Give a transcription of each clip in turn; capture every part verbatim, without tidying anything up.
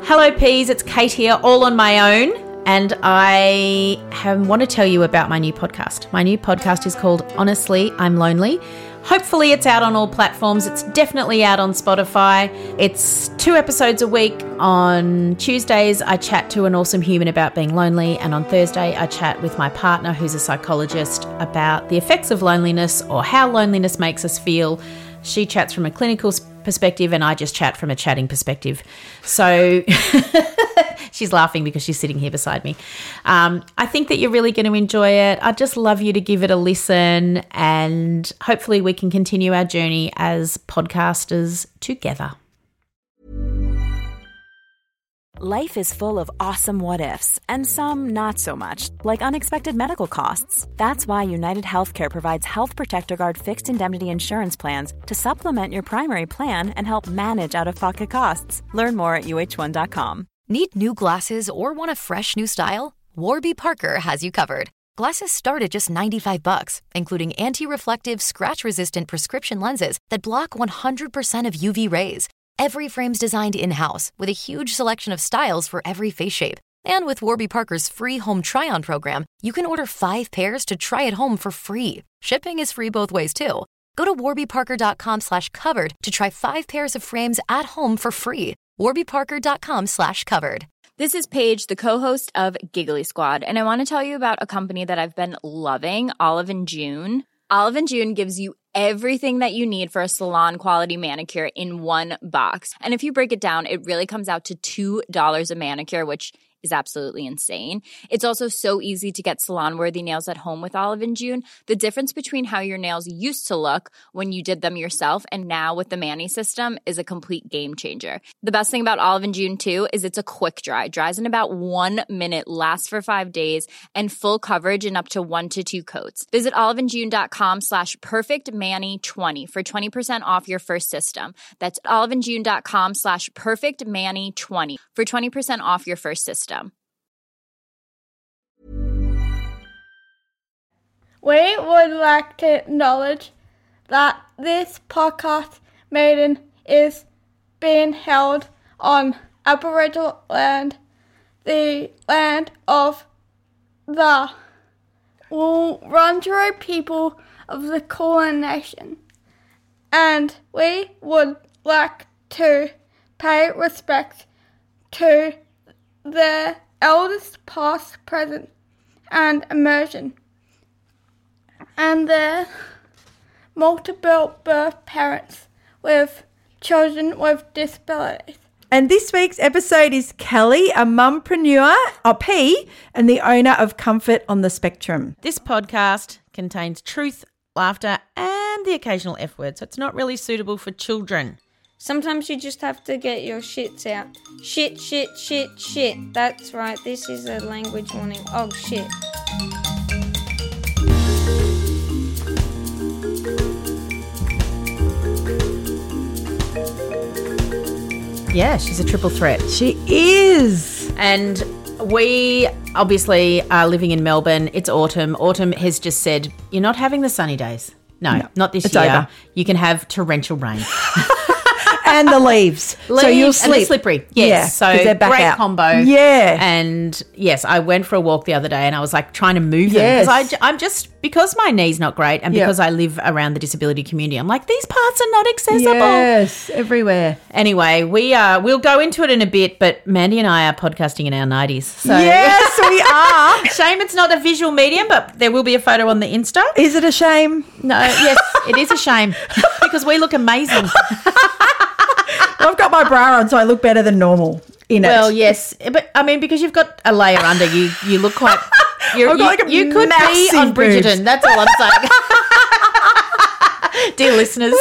Hello Peas, it's Kate here, all on my own, and I have, want to tell you about my new podcast. My new podcast is called Honestly, I'm Lonely. Hopefully it's out on all platforms. It's definitely out on Spotify. It's two episodes a week. On Tuesdays, I chat to an awesome human about being lonely, and on Thursday, I chat with my partner, who's a psychologist, about the effects of loneliness or how loneliness makes us feel. She chats from a clinical perspective and I just chat from a chatting perspective. So she's laughing because she's sitting here beside me. Um, I think that you're really going to enjoy it. I'd just love you to give it a listen, and hopefully we can continue our journey as podcasters together. Life is full of awesome what-ifs, and some not so much, like unexpected medical costs. That's why United Healthcare provides Health Protector Guard fixed indemnity insurance plans to supplement your primary plan and help manage out-of-pocket costs. Learn more at U H one dot com. Need new glasses or want a fresh new style? Warby Parker has you covered. Glasses start at just ninety-five bucks, including anti-reflective, scratch-resistant prescription lenses that block one hundred percent of U V rays. Every frame's designed in-house with a huge selection of styles for every face shape. And with Warby Parker's free home try-on program, you can order five pairs to try at home for free. Shipping is free both ways, too. Go to warbyparker.com slash covered to try five pairs of frames at home for free. warbyparker.com slash covered. This is Paige, the co-host of Giggly Squad, and I want to tell you about a company that I've been loving, Olive and June. Olive and June gives you everything that you need for a salon-quality manicure in one box. And if you break it down, it really comes out to two dollars a manicure, which is absolutely insane. It's also so easy to get salon-worthy nails at home with Olive and June. The difference between how your nails used to look when you did them yourself and now with the Mani system is a complete game changer. The best thing about Olive and June, too, is it's a quick dry. Dries in about one minute, lasts for five days, and full coverage in up to one to two coats. Visit oliveandjune.com slash perfectmani20 for twenty percent off your first system. That's oliveandjune.com slash perfectmani20 for twenty percent off your first system. We would like to acknowledge that this podcast meeting is being held on Aboriginal land, the land of the Wurundjeri people of the Kulin Nation, and we would like to pay respect to the elders past, present, and emerging, and their multiple birth parents with children with disabilities. And this week's episode is Kelly, a mumpreneur, a P, and the owner of Comfort on the Spectrum. This podcast contains truth, laughter, and the occasional F word, so it's not really suitable for children. Sometimes you just have to get your shits out. Shit, shit, shit, shit. That's right, this is a language warning. Oh, shit. Yeah, she's a triple threat. She is. And we obviously are living in Melbourne. It's autumn. Autumn has just said, you're not having the sunny days. No, no not this it's year. Over. You can have torrential rain. And the leaves. leaves. So you'll sleep. And the slippery. Yes. Yeah, so they're back great out. combo. Yeah. And yes, I went for a walk the other day and I was like trying to move them. Yes. Because I'm just, because my knee's not great and Yep. because I live around the disability community, I'm like, these parts are not accessible. Yes, everywhere. Anyway, we uh, we'll go into it in a bit, but Mandy and I are podcasting in our nineties. So Yes, we are. Shame it's not a visual medium, but there will be a photo on the Insta. Is it a shame? No, yes, it is a shame because we look amazing. I've got my bra on, so I look better than normal in Well, it. yes, but I mean, because you've got a layer under, you you look quite. You're, I've you, got like a you could be massive on Bridgerton. boobs. That's all I'm saying. Dear listeners.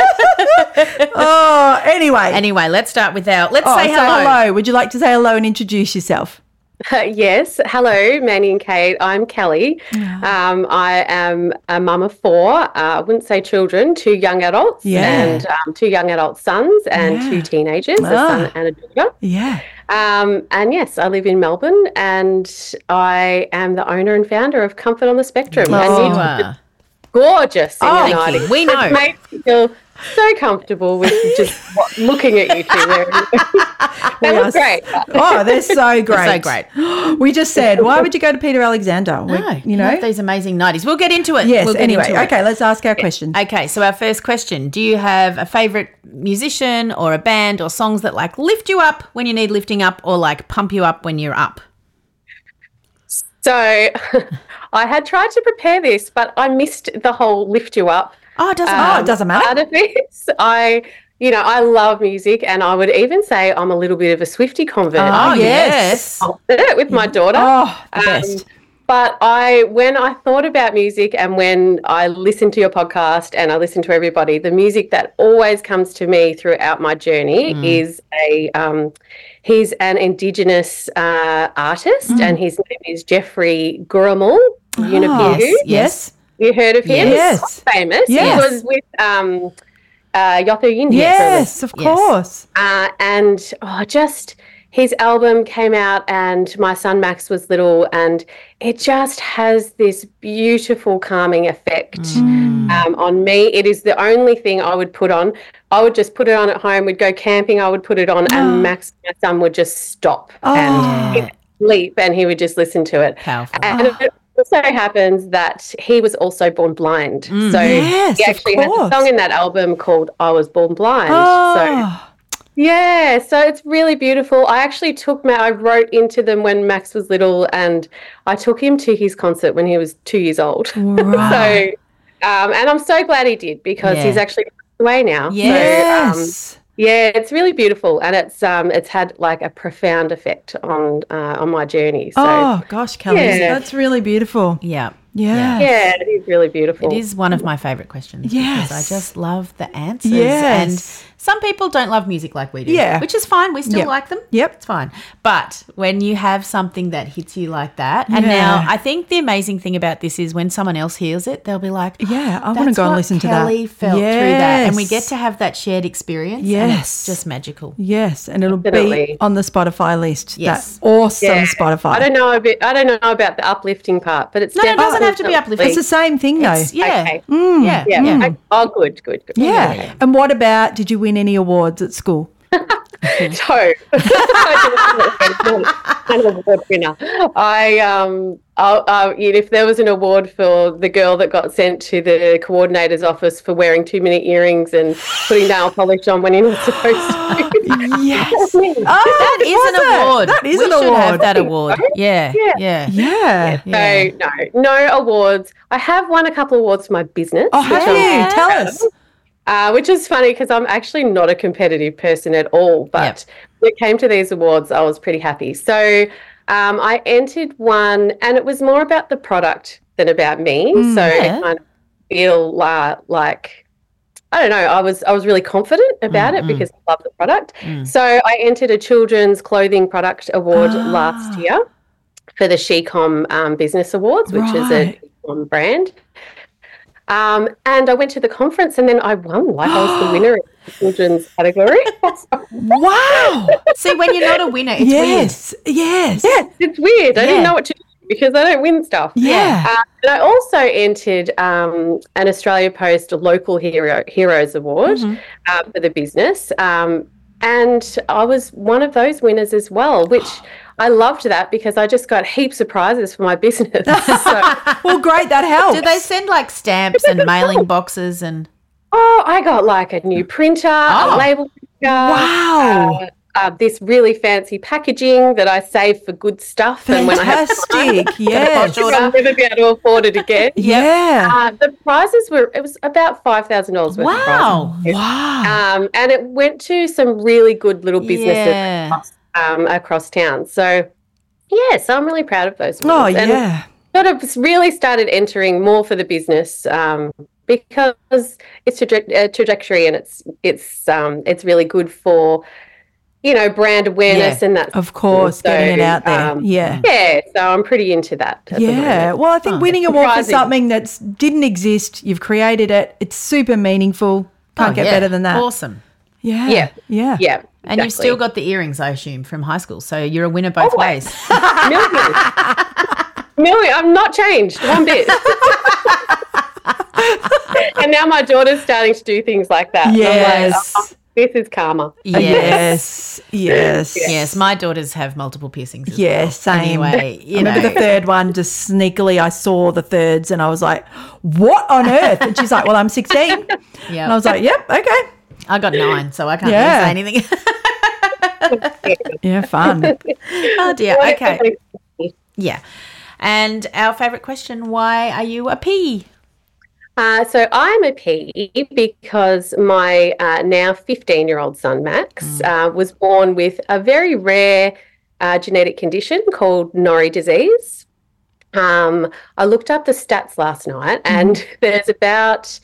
Oh, anyway. Anyway, let's start with our. Let's oh, say say hello. hello. Would you like to say hello and introduce yourself? Uh, yes. Hello, Manny and Kate. I'm Kelly. Um, I am a mum of four. Uh, I wouldn't say children, two young adults Yeah. and um, two young adult sons and Yeah. two teenagers, a Ah. son and a daughter. Yeah. Um, and yes, I live in Melbourne and I am the owner and founder of Comfort on the Spectrum. Yes, and you it's are. gorgeous in Oh, your thank you. nighties. We know. It makes me feel so comfortable with just what, looking at you two. They look great. Oh, they're so great. They're so great. We just said, why would you go to Peter Alexander? We, No, you know, these amazing nineties. We'll get into it. yes. We'll get Anyway, into it. okay, let's ask our questions. Okay, so our first question. Do you have a favourite musician or a band or songs that like lift you up when you need lifting up or like pump you up when you're up? So I had tried to prepare this, but I missed the whole lift you up. Oh, it doesn't Oh, matter. it doesn't matter. Part of this. I, you know, I love music, and I would even say I'm a little bit of a Swiftie convert. Oh, yes. yes. With my daughter. Oh, the Um, best. But I, when I thought about music and when I listened to your podcast and I listened to everybody, the music that always comes to me throughout my journey Mm. is a, um, he's an Indigenous uh, artist Mm. and his name is Jeffrey Gurramal Yunupingu. yes, Yes. You heard of him? Yes. He's quite famous. Yes. He was with um, uh, Yothu Yindi. Yes, of Yes. course. Uh, and oh, just his album came out and my son Max was little, and it just has this beautiful calming effect Mm. um, on me. It is the only thing I would put on. I would just put it on at home. We'd go camping. I would put it on, and Max, my son, would just stop Oh. and he'd sleep, and he would just listen to it. Powerful. And it also happens that he was also born blind. So Yes, he of actually has course. a song in that album called I Was Born Blind. So Oh, yeah, so it's really beautiful. I actually took Ma I wrote into them when Max was little, and I took him to his concert when he was two years old. right. so, um, and I'm so glad he did because Yeah. he's actually passed away now. So, um, Yes. yeah, it's really beautiful, and it's um, it's had like a profound effect on uh, on my journey. So oh, gosh, Kelly, Yeah. that's really beautiful. Yeah. Yeah. yeah, it is really beautiful. It is one of my favourite questions. Yes. Because I just love the answers. Yes. And some people don't love music like we do. Yeah. Which is fine. We still Yep. like them. Yep. It's fine. But when you have something that hits you like that, and Yeah. now I think the amazing thing about this is when someone else hears it, they'll be like, Yeah, I wanna "That's go and what listen to that." Kelly felt through that. And we Yes. get to have that shared experience. And Yes. it's just magical. Yes, and it'll be Definitely. on the Spotify list. Yes. That awesome Yeah. Spotify. I don't know a bit. I don't know about the uplifting part, but it's No, it doesn't have to be definitely- uplifting. It's the same thing, though. It's, yeah. Okay. Yeah. Yeah. Yeah. Okay. Oh, good, good, good. yeah. And what about, did you win any awards at school? So, an award winner. I um, I'll, uh, if there was an award for the girl that got sent to the coordinator's office for wearing too many earrings and putting nail polish on when you're not supposed to. Yes. That's me. Oh, That is was an it? award. That is we an should award. have that award. Yeah. Yeah. Yeah. Yeah. Yeah. So no, no awards. I have won a couple of awards for my business. Oh, have Yeah. you? Tell us. Uh, which is funny because I'm actually not a competitive person at all. But when it came to these awards, I was pretty happy. So um, I entered one, and it was more about the product than about me. so yeah. it kind of feel uh, like, I don't know, I was I was really confident about it because I love the product. So I entered a children's clothing product award last year for the SheCom um, Business Awards, which is a Right. SheCom brand. Um, and I went to the conference and then I won, like I was the winner in the children's category. Wow. See, when you're not a winner, it's yes. Yes. Yes, it's weird. I Yeah. didn't know what to do because I don't win stuff. Yeah. Uh, and I also entered um, an Australia Post Local Hero Heroes Award uh, for the business. Um, and I was one of those winners as well, which I loved that because I just got heaps of prizes for my business. So, Well, great. That helps. weird. Do they send like stamps and mailing boxes and? oh, I got like a new printer, Oh. a label printer. Wow. Uh, uh, this really fancy packaging that I save for good stuff. And when I have Fantastic. time, Yes. I'll never be able to afford it again. Yeah. Uh, the prizes were, it was about five thousand dollars worth of Wow. prizes. Wow. Um, and it went to some really good little businesses Yeah. across, um, across town. So, yeah, so I'm really proud of those. Oh, awards. And yeah. sort of really started entering more for the business um, because it's a traje- a trajectory and it's it's um, it's really good for, you know, brand awareness Yeah, and that. Of course, So, getting it out there. um, yeah. Yeah, so I'm pretty into that. At the Yeah. moment. Well, I think winning a award for Surprising. something that didn't exist, you've created it. It's super meaningful. Can't Oh, get yeah. that's better than that. Awesome. Yeah. Yeah. Yeah. Yeah. And you've exactly. still got the earrings, I assume, from high school. So you're a winner both Always. ways. Million. Million. I'm not changed one bit. And now my daughter's starting to do things like that. And I'm Yes. like, oh, this is karma. Yes. Yes. Yes, my daughters have multiple piercings as Yeah, well. same. Anyway, you I remember know. the third one, just sneakily I saw the thirds and I was like, what on earth? And she's like, well, I'm sixteen. Yeah. And I was like, yep, okay. I got nine, so I can't Yeah. really say anything. Yeah, fun. Oh, dear. Okay. Yeah. And our favourite question, why are you a P? Uh, so I'm a P because my uh, now fifteen-year-old son, Max, Mm. uh, was born with a very rare uh, genetic condition called Norrie disease. Um, I looked up the stats last night, and Mm-hmm. there's about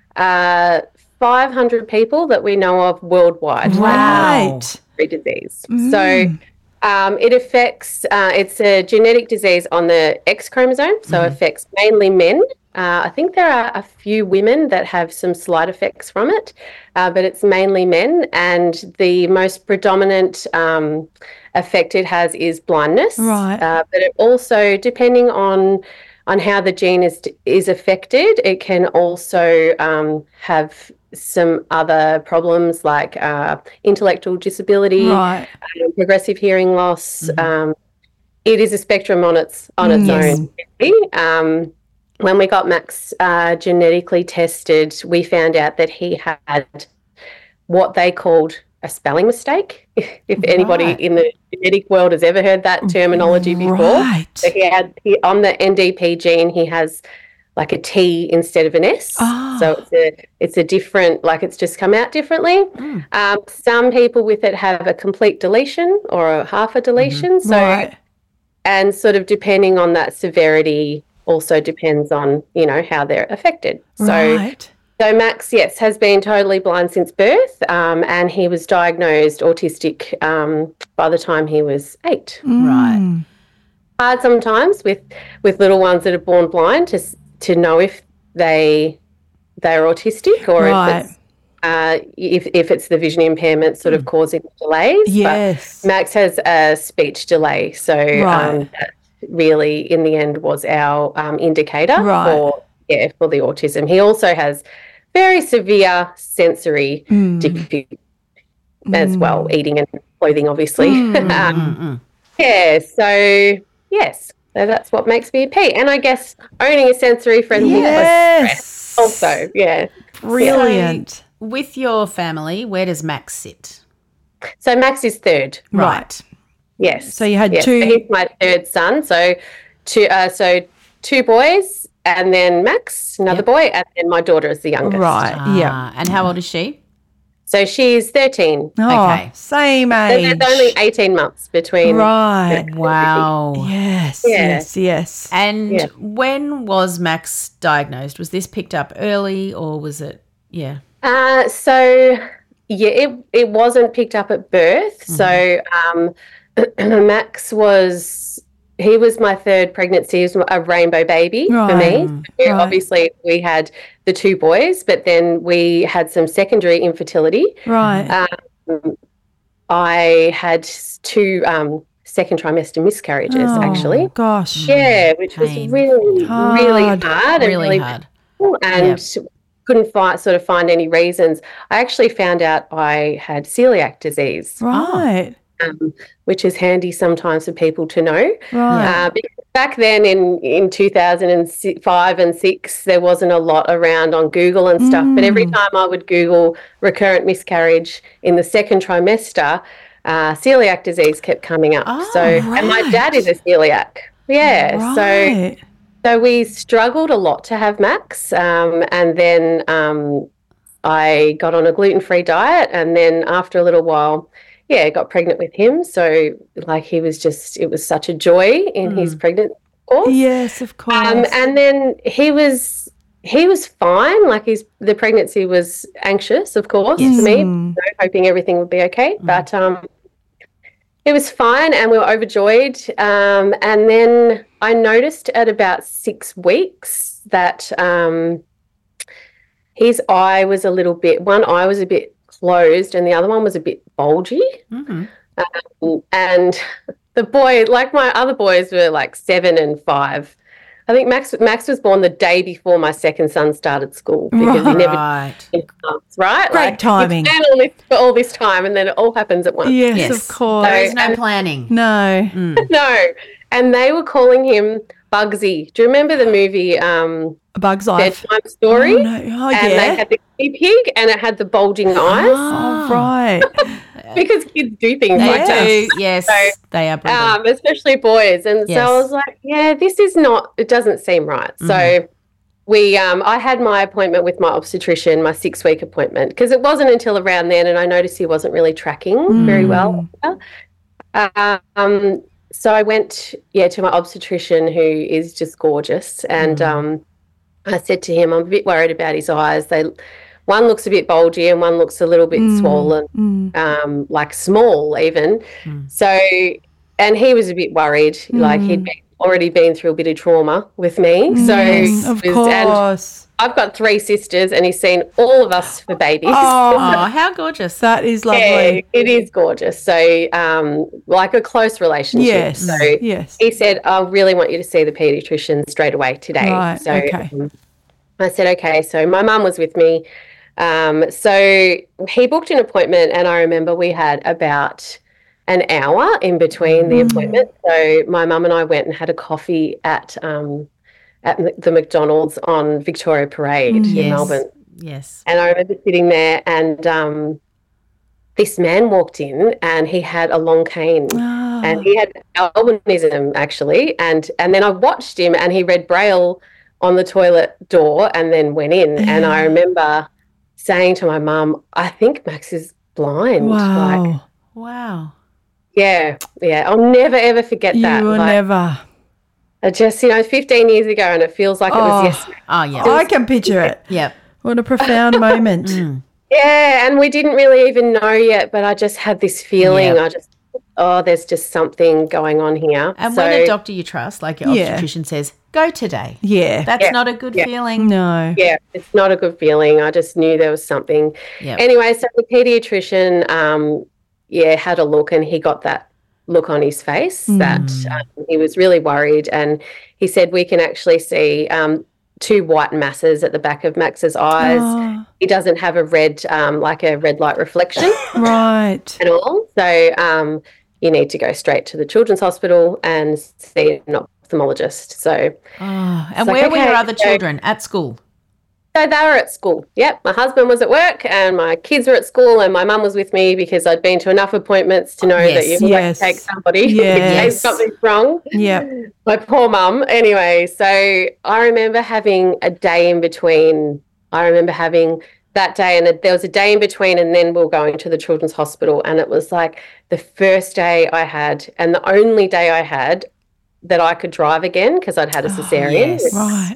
uh, five hundred people that we know of worldwide. Right. Norrie disease. So um, it affects, uh, it's a genetic disease on the X chromosome, so it affects mainly men. Uh, I think there are a few women that have some slight effects from it, uh, but it's mainly men. And the most predominant um, effect it has is blindness. Right. Uh, but it also, depending on on how the gene is is affected, it can also um, have some other problems like uh, intellectual disability, Right. um, progressive hearing loss. Um, it is a spectrum on its on its Yes. own. really. Um, when we got Max uh, genetically tested, we found out that he had what they called a spelling mistake. If anybody Right. in the genetic world has ever heard that terminology before, Right. so he had he on the N D P gene he has like a T instead of an S. Ah. So it's a it's a different, like it's just come out differently. Um, some people with it have a complete deletion or a half a deletion. So Right. and sort of depending on that severity also depends on, you know, how they're affected. So Right. so Max, yes, has been totally blind since birth, um, and he was diagnosed autistic um, by the time he was eight. Right. Hard sometimes with with little ones that are born blind to s- to know if they they're autistic or Right. if it's uh, if if it's the vision impairment sort of causing delays. But Yes. Max has a speech delay, so Right. um, that really in the end was our um, indicator Right. for yeah for the autism. He also has very severe sensory Mm. difficulties as well, eating and clothing, obviously. Mm. um, yeah, so yes, so that's what makes me a P. And I guess owning a sensory friendly Yes. also, yeah. Brilliant. With your family, where does Max sit? So Max is third. Right. Yes. So you had yes. two- So he's my third son. So two, uh, so two boys, and then Max, another Yep. boy, and then my daughter is the youngest. Right. yeah. Ah, and how old is she? So she's thirteen. Oh, Okay. same So age. there's only eighteen months between. Right. Wow. Yes. Yeah. Yes. Yes. And Yeah. when was Max diagnosed? Was this picked up early or was it, yeah? Uh, so yeah, it it wasn't picked up at birth. So um, Max was he was my third pregnancy. He was a rainbow baby for Right. me. So Right. obviously, we had the two boys, but then we had some secondary infertility. Right. Um, I had two um, second trimester miscarriages, Oh, actually. Gosh. Yeah, which Pain. was really, Hard. really hard and Really really hard. painful, and couldn't find sort of find any reasons. I actually found out I had celiac disease, Right. um, which is handy sometimes for people to know. Right. Uh, because back then in, in two thousand five and six, there wasn't a lot around on Google and stuff. But every Mm. time I would Google recurrent miscarriage in the second trimester, uh, celiac disease kept coming up. Oh, so, and my right. dad is a celiac. Yeah. So, Right. so we struggled a lot to have Max. Um, and then um, I got on a gluten-free diet. And then after a little while, yeah, got pregnant with him. So like he was just, it was such a joy in his pregnancy, of course. Yes, of course. Um, and then he was, he was fine. Like his, the pregnancy was anxious, of course, Yes. for me, you Mm. know, hoping everything would be okay. But um, it was fine and we were overjoyed. Um, and then I noticed at about six weeks that um, his eye was a little bit, one eye was a bit closed and the other one was a bit bulgy. Mm-hmm. Um, and the boy, like my other boys were like seven and five. I think Max Max was born the day before my second son started school because he never Right. did months, right? Great like, timing. You plan all this for all this time, and then it all happens at once. Yes, Yes. of course. There is no and- planning. No. No, and they were calling him Bugsy. Do you remember the movie um, A Bug's Life. Bedtime Story? Oh, no. Oh, and yeah. they had the guinea pig, and it had the bulging eyes Oh, right. because kids do things They like that. do. Yes, So, they are brutal. um, especially boys. And Yes. so I was like, yeah, this is not, it doesn't seem right. So we, um, I had my appointment with my obstetrician, my six week appointment, because it wasn't until around then, and I noticed he wasn't really tracking very well. Um, so I went, yeah, to my obstetrician, who is just gorgeous. And um, I said to him, I'm a bit worried about his eyes. They, one looks a bit bulgy and one looks a little bit swollen, um, like small even. So, and he was a bit worried, like he'd been, already been through a bit of trauma with me. So, Yes, of it was- and course. I've got three sisters, and he's seen all of us for babies. Oh, Oh, how gorgeous. that is Yeah, lovely. it is gorgeous. So, um, like a close relationship. Yes. So Yes. he said, I really want you to see the paediatrician straight away today. Right, So okay. um, I said, okay. So my mum was with me. Um, so he booked an appointment, and I remember we had about an hour in between the appointment. So my mum and I went and had a coffee at um, at M- the McDonald's on Victoria Parade in Yes. Melbourne. Yes. And I remember sitting there, and um, this man walked in, and he had a long cane, Ah. and he had albinism actually. And and then I watched him, and he read Braille on the toilet door, and then went in. And I remember saying to my mum, "I think Max is blind." Wow. Like, Wow. yeah, yeah. I'll never ever forget You that. will Like, never. I just, you know, fifteen years ago, and it feels like it Oh. was yesterday. Oh, yeah. I can picture it. Yep. What a profound moment. Yeah, and we didn't really even know yet, but I just had this feeling. Yeah. I just, oh, there's just something going on here. And so, when a doctor you trust, like your Yeah. obstetrician says, go today. Yeah. That's Yeah. not a good Yeah. feeling. No. yeah, it's not a good feeling. I just knew there was something. Yep. Anyway, so the paediatrician, um, yeah, had a look, and he got that look on his face that um, he was really worried, and he said we can actually see um, two white masses at the back of Max's eyes. Oh, He doesn't have a red, um, like a red light reflection right. at all. So um, you need to go straight to the Children's Hospital and see an ophthalmologist. So, Oh, and It's like, where were your okay, other so- children? At school? so they were at school. Yep, my husband was at work, and my kids were at school, and my mum was with me because I'd been to enough appointments to know that Yes, you yes. always take somebody Yes. in case something's wrong. Yep. My poor mum. Anyway, so I remember having a day in between. I remember having that day, and there was a day in between, and then we were going to the Children's Hospital, and it was like the first day I had, and the only day I had that I could drive again because I'd had a cesarean. yes. Right.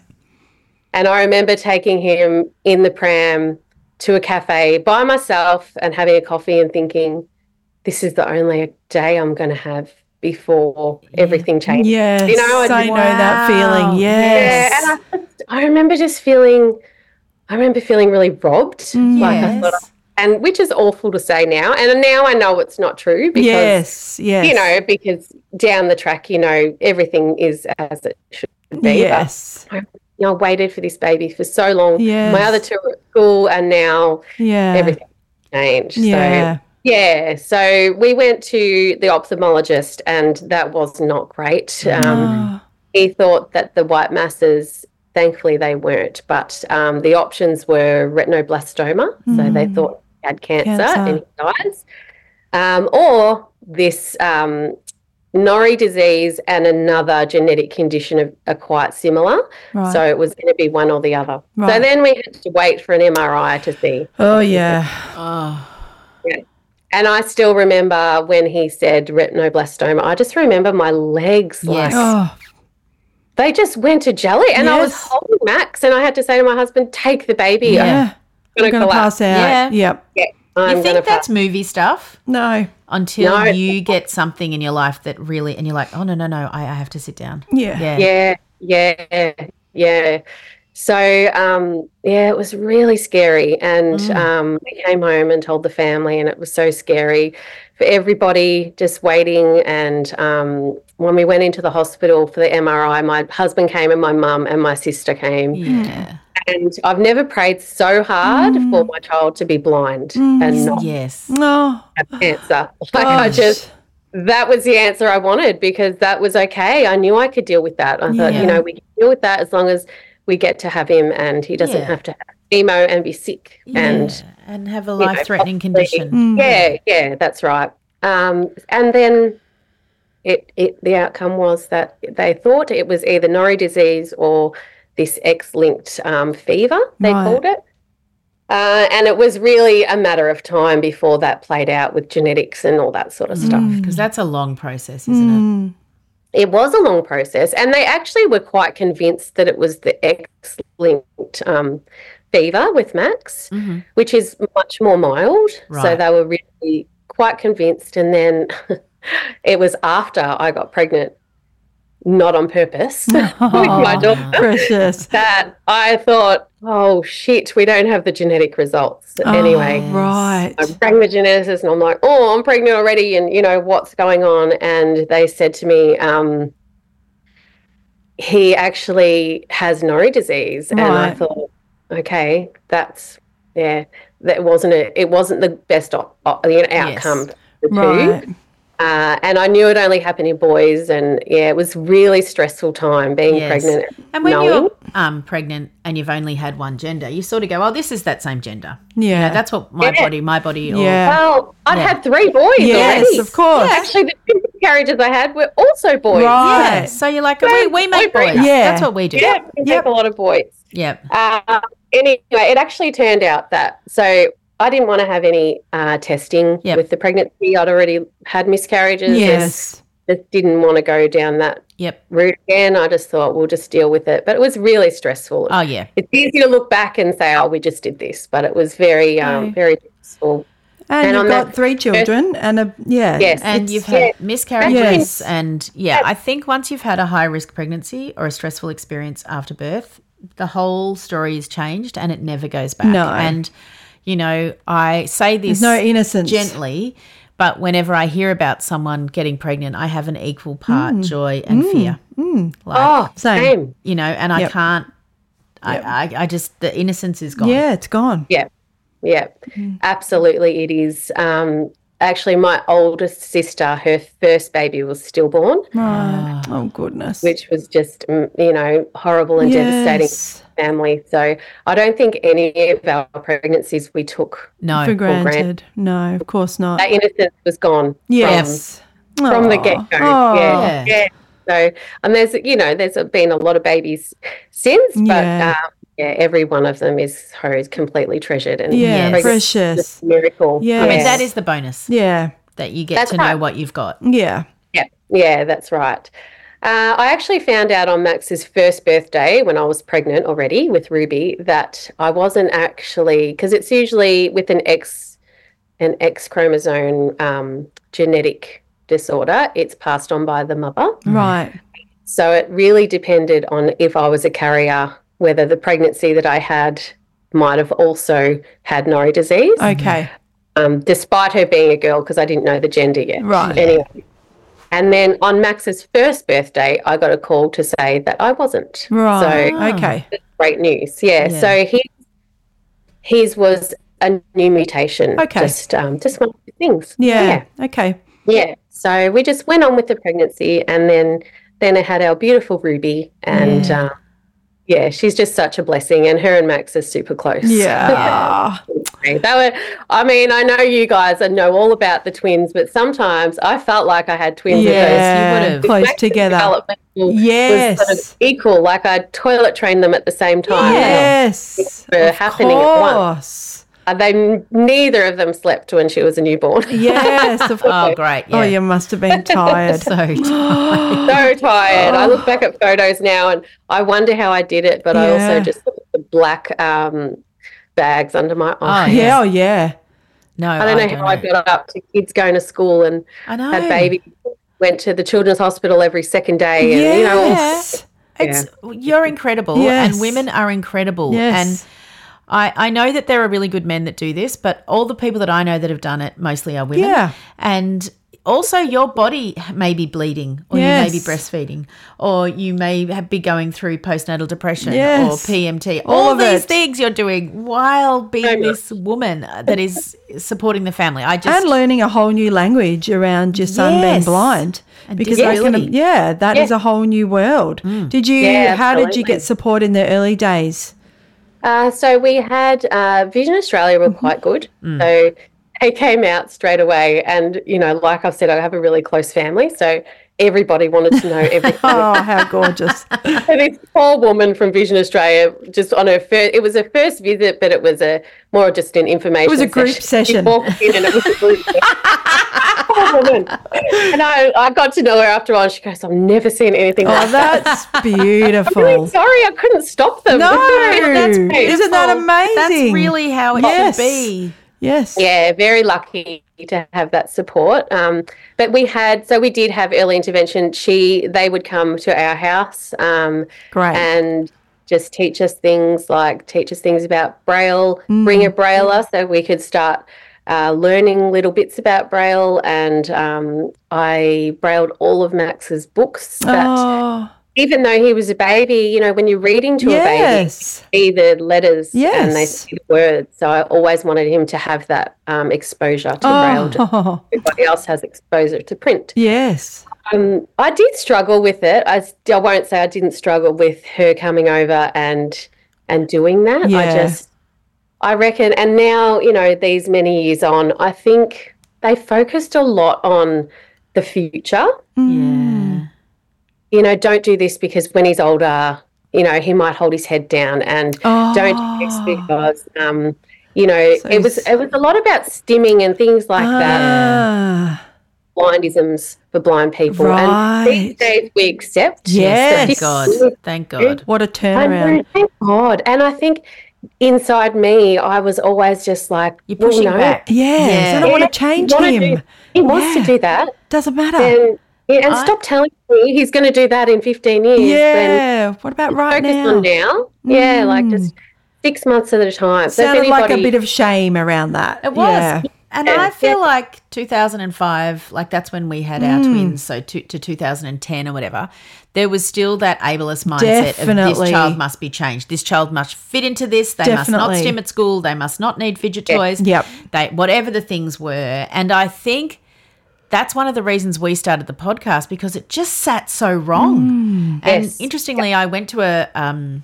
And I remember taking him in the pram to a cafe by myself and having a coffee and thinking, this is the only day I'm going to have before everything changes. Yes. You know, I I just- know that Wow. feeling. Yeah, Yes. and I, just- I remember just feeling, I remember feeling really robbed. Like I thought, Yes. and which is awful to say now. And now I know it's not true because, Yes. Yes. you know, because down the track, you know, everything is as it should be. But Yes. you know, I waited for this baby for so long. Yes. My other two are at school, and now Yeah. everything changed. Yeah. So, yeah. So we went to the ophthalmologist, and that was not great. Um, Oh, He thought that the white masses, thankfully they weren't, but um, the options were retinoblastoma. So they thought he had cancer, Cancer. in his eyes, um, or this um, Norrie disease and another genetic condition are, are quite similar. Right. So it was going to be one or the other. So Right. then we had to wait for an M R I to see. oh yeah. Oh, And I still remember when he said retinoblastoma, I just remember my legs, like, Yes. Oh, they just went to jelly. And I was Yes. holding Max, and I had to say to my husband, take the baby. yeah. I'm You're going going to to collapse. pass out. Yeah. Yep. Yeah, you I'm going think to that's pass. movie stuff No. until No. you get something in your life that really, and you're like, oh, no, no, no, I, I have to sit down. Yeah. Yeah. Yeah, yeah, yeah. So, um, yeah, it was really scary. And Mm. um, we came home and told the family, and it was so scary for everybody just waiting. And um, when we went into the hospital for the M R I, my husband came and my mum and my sister came. Yeah. And I've never prayed so hard Mm. for my child to be blind and not Yes. Oh, have cancer. Like I gosh. just, that was the answer I wanted, because that was okay. I knew I could deal with that. I thought, Yeah. you know, we can deal with that as long as we get to have him and he doesn't Yeah. have to have chemo and be sick. And Yeah, and have a you know, life-threatening possibly- condition. Yeah, yeah, that's right. Um, and then it, it the outcome was that they thought it was either Norrie disease or this X-linked um, fever, they Right. called it. Uh, and it was really a matter of time before that played out with genetics and all that sort of stuff. Because that's a long process, isn't Mm. It was a long process, and they actually were quite convinced that it was the X-linked um, fever with Max, Mhm. which is much more mild. So Right. they were really quite convinced. And then it was after I got pregnant, not on purpose, with my Oh, daughter, precious. that I thought, oh, shit, we don't have the genetic results. Anyway, Oh, right. I rang the geneticist and I'm like, oh, I'm pregnant already, and, you know, what's going on? And they said to me, um, he actually has Norrie disease. And I Right. thought, okay, that's, yeah, that wasn't it. It wasn't the best op- op- you know, outcome. For the Right. two. Uh, and I knew it only happened in boys. And, yeah, it was really stressful time being Yes. pregnant. And when knowing. you're um, pregnant and you've only had one gender, you sort of go, oh, this is that same gender. You Yeah. know, that's what my Yeah. body, my body. Or, Yeah. Well, I'd Yeah. had three boys Yes, already. of course. Actually, the two miscarriages I had were also boys. Right. Yeah. So you're like, we, we make boy boys. breeder. Yeah. That's what we do. Yeah, we Yep. make a lot of boys. Yep. Uh, anyway, it actually turned out that, so I didn't want to have any uh, testing Yep. with the pregnancy. I'd already had miscarriages. Yes. Just didn't want to go down that Yep. route again. I just thought we'll just deal with it. But it was really stressful. Oh, yeah. It's easy to look back and say, oh, we just did this. But it was very, um, Okay. very stressful. And, And you've on got that three children and a, yeah. Yes. And it's- you've had yeah. miscarriages. Yes. And yeah, I think once you've had a high risk pregnancy or a stressful experience after birth, the whole story is changed and it never goes back. No. And, you know, I say this There's no innocence. gently, but whenever I hear about someone getting pregnant, I have an equal part joy and fear. Like, Oh, Same. same. you know, and I Yep. can't, I, I, I just, the innocence is gone. Yeah, it's gone. Yeah, yeah, absolutely it is. Um, actually, my oldest sister, her first baby was stillborn, Right. Oh, goodness. which was just, mm, you know, horrible and devastating Yes. for the family. So I don't think any of our pregnancies we took, No. For granted. granted. No, of course not. that innocence was gone Yes. from, from the Aw. get-go. Oh. Yeah, yeah. So, and there's, you know, there's been a lot of babies since, but Yeah. um, yeah, every one of them is, is completely treasured. And Yeah, Yes. pregnancy is precious. just a miracle. Yeah. I mean, Yes. that is the bonus Yeah. that you get That's to know right. what you've got. Yeah. Yeah, yeah, that's right. Uh, I actually found out on Max's first birthday when I was pregnant already with Ruby that I wasn't actually, because it's usually with an X, an X chromosome um, genetic disorder, it's passed on by the mother. Right. So it really depended on if I was a carrier, whether the pregnancy that I had might have also had Norrie disease, Okay. um, despite her being a girl, because I didn't know the gender yet. Right. Anyway. And then on Max's first birthday, I got a call to say that I wasn't. Right. So Okay. great news. Yeah. Yeah. So his, his was a new mutation. Okay. Just, um, just one of the things. Yeah. Okay. Yeah. So we just went on with the pregnancy, and then then I had our beautiful Ruby, and Yeah. um, yeah, she's just such a blessing, and her and Max are super close. Yeah. They were, I mean, I know you guys I know all about the twins, but sometimes I felt like I had twins Yeah. with you would've. those. Close Max's together. development was Yes. sort of equal, like I toilet trained them at the same time. Yes. Were Of happening at once. course. Uh, They neither of them slept when she was a newborn. Yes. Of Oh, great. Yeah. Oh, you must have been tired. So tired. So tired. I look back at photos now and I wonder how I did it, but I Yeah. also just look at the black um, bags under my eyes. yeah. Oh, yeah. No, I don't know how I got up to kids going to school and I know. had babies. Went to the children's hospital every second day, and you know, all- Yes. It's you're incredible, Yes. and women are incredible. Yes. And I, I know that there are really good men that do this, but all the people that I know that have done it mostly are women. Yeah. And also your body may be bleeding, or Yes. you may be breastfeeding, or you may have, be going through postnatal depression Yes. or P M T. All All, of these it. things you're doing while being this woman that is supporting the family. I just And learning a whole new language around your son being Yes. blind. And Because I can, disability. yeah, that is a whole new world. Did you, Yeah, how did you absolutely. get support in the early days? Uh, so we had uh, Vision Australia were quite good. So they came out straight away, and you know, like I've said, I have a really close family, so everybody wanted to know everything. Oh, how gorgeous. So this poor woman from Vision Australia, just on her first, it was her first visit, but it was a more just an information. It was a group session. She walked in and it was a group session. Poor woman. And I, I got to know her after all, and she goes, "I've never seen anything Oh, like that." that's I'm beautiful. really sorry, I couldn't stop them. No, That's great. isn't that amazing? that's really how it Yes. should be. Yes. Yeah, very lucky to have that support. Um, but we had, so we did have early intervention. She, they would come to our house um, Great. and just teach us things like teach us things about Braille, Mm. bring a Brailler so we could start uh, learning little bits about Braille. And um, I brailled all of Max's books. That Oh, even though he was a baby, you know, when you're reading to a baby, yes. see the letters and they Yes. see the words. So I always wanted him to have that um, exposure to Braille. Just Oh, everybody else has exposure to print. yes. Um, I did struggle with it. I, st- I won't say I didn't struggle with her coming over and and doing that. I Yeah. just, I reckon, and now, you know, these many years on, I think they focused a lot on the future. Yeah. You know, don't do this because when he's older, you know, he might hold his head down, and Oh. don't do this because, um, you know, So it was s- it was a lot about stimming and things like that, Ah, blindisms for blind people. And these Right. days we accept. Yes. Thank God. Thank God. what a I turnaround. know, thank God. And I think inside me, I was always just like, You're well, pushing no. back. Yes, Yeah. I don't want Yeah, to change you wanna him. do- he wants Yeah. to do that. Doesn't matter. Then, yeah, and I- stop telling me he's going to do that in fifteen years. when yeah. What about right focus now? on now. Yeah, like just six months at a time. So if Sounded like a anybody- bit of shame around that. It was. Yeah. And Yeah. I feel like two thousand five, like that's when we had Mm. our twins, so to, to two thousand ten or whatever, there was still that ableist mindset of Definitely. this child must be changed. This child must fit into this. They must Definitely. not stim at school. They must not need fidget toys. Yep. They, whatever the things were. And I think that's one of the reasons we started the podcast, because it just sat so wrong. And Yes. interestingly, I went to a um,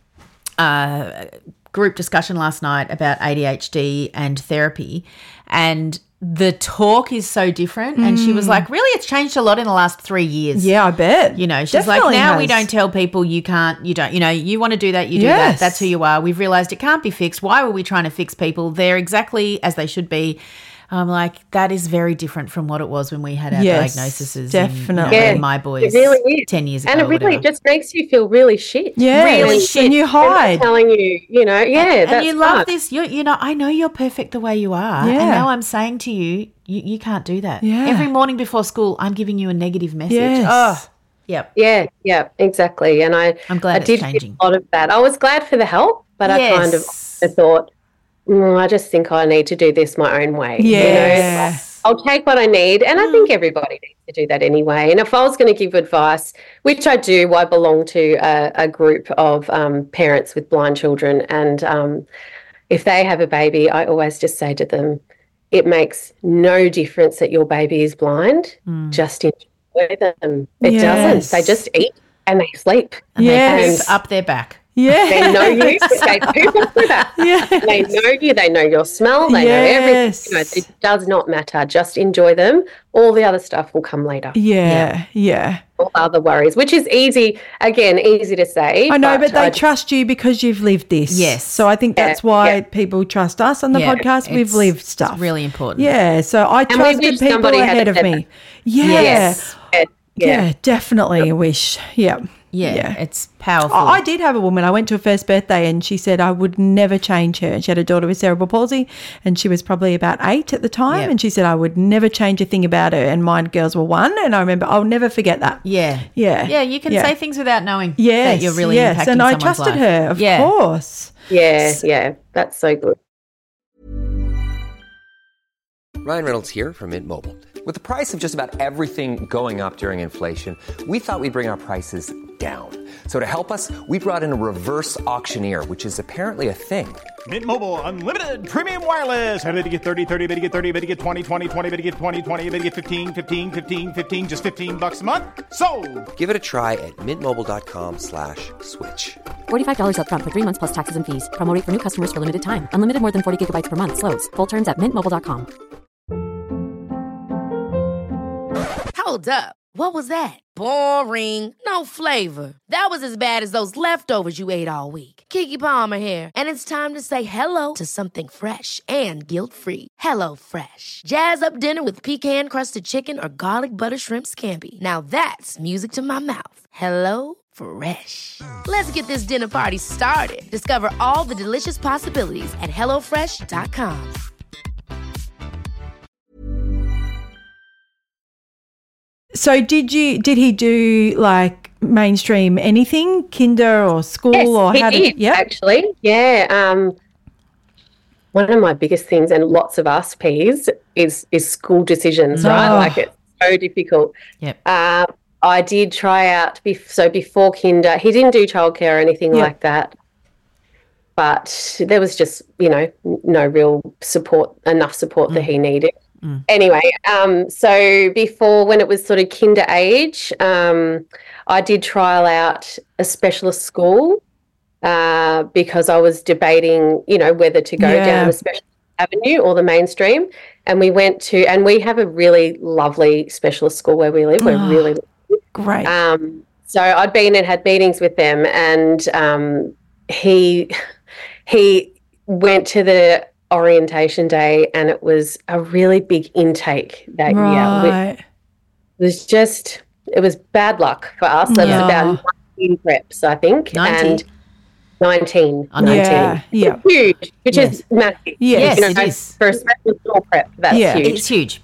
uh, group discussion last night about A D H D and therapy, and the talk is so different. And she was like, really, it's changed a lot in the last three years. Yeah, I bet. You know, she's Definitely like, now we has. don't tell people you can't, you don't, you know, you want to do that, you do Yes. that. That's who you are. We've realized it can't be fixed. Why were we trying to fix people? They're exactly as they should be. I'm like, that is very different from what it was when we had our Yes, diagnoses. definitely. In, you know, Yeah, my boys it really is. ten years ago. and it or really whatever. just makes you feel really shit. Yeah, Really and- shit. And you And they're hide. telling you, you know, yeah, and that's you love fun. this. You you know, I know you're perfect the way you are. Yeah. And now I'm saying to you, you, you can't do that. Yeah. Every morning before school, I'm giving you a negative message. Yes. Oh, yep. Yeah, yeah, exactly. And I, I'm glad I it's did changing. get a lot of that. I was glad for the help, but I kind of Yes. I thought, mm, I just think I need to do this my own way. you know? Yeah. I'll take what I need, and I think everybody needs to do that anyway. And if I was going to give advice, which I do, I belong to a, a group of um, parents with blind children, and um, if they have a baby, I always just say to them, it makes no difference that your baby is blind, just enjoy them. It Yes. doesn't. They just eat and they sleep. And Yes. they poop up their back. Yeah. They know you. They poop off their back. Yeah. They know you. They know your smell. They know everything. You know, Yes. it does not matter. Just enjoy them. All the other stuff will come later. Yeah. Yeah. All other worries, which is easy. Again, easy to say. I know, but they I- trust you because you've lived this. Yes. So I think that's Yeah, why yeah. people trust us on the Yeah, podcast. We've it's- lived it's stuff. really important. Yeah. So I we trusted wish people somebody had ahead of said me. that. Yeah. Yes. Yeah. Yeah. Yeah. Definitely a wish. Yeah. Yeah, Yeah. it's powerful. I I did have a woman. I went to her first birthday and she said I would never change her. She had a daughter with cerebral palsy and she was probably about eight at the time. Yep. And she said I would never change a thing about her. And mine girls were one. And I remember, I'll never forget that. yeah. Yeah. Yeah, you can Yeah. say things without knowing Yes, that you're really yes. impacting And I someone's trusted life. her, of Yeah. course. Yeah, yeah, that's so good. Ryan Reynolds here from Mint Mobile. With the price of just about everything going up during inflation, we thought we'd bring our prices down. So to help us, we brought in a reverse auctioneer, which is apparently a thing. Mint Mobile Unlimited Premium Wireless. How to get thirty, thirty, how to get thirty, how to get twenty, twenty, twenty, how to get twenty, twenty, how to get fifteen, fifteen, fifteen, fifteen, just fifteen bucks a month? Sold! Give it a try at mintmobile.com slash switch. forty-five dollars up front for three months plus taxes and fees. Promo rate for new customers for limited time. Unlimited more than forty gigabytes per month. Slows full terms at mint mobile dot com. Hold up. What was that? Boring. No flavor. That was as bad as those leftovers you ate all week. Keke Palmer here, and it's time to say hello to something fresh and guilt-free. Hello Fresh. Jazz up dinner with pecan-crusted chicken or garlic butter shrimp scampi. Now that's music to my mouth. Hello Fresh. Let's get this dinner party started. Discover all the delicious possibilities at hello fresh dot com. So did you? Did he do like mainstream anything, kinder or school Yes, or he how did, did? Yeah, actually. Yeah. Um, one of my biggest things, and lots of us P's, is is school decisions, right? Oh. Like it's so difficult. Yep. Uh, I did try out, bef- so before kinder, he didn't do childcare or anything Yep. like that. But there was just, you know, n- no real support, enough support that he needed. Anyway, um, so before, when it was sort of kinder age, um, I did trial out a specialist school uh, because I was debating, you know, whether to go Yeah. down the specialist avenue or the mainstream. And we went to, and we have a really lovely specialist school where we live. We're Oh. really great. um, so I'd been and had meetings with them, and um, he he went to the orientation day, and it was a really big intake that year. Right. It was just, it was bad luck for us. It was Yeah. about nineteen preps, I think, nineteen? and nineteen. Oh, nineteen. Yeah, yeah. Huge, which Yes. is massive. Yes, you know, it is. for a special school prep, that's Yeah. huge. It's huge.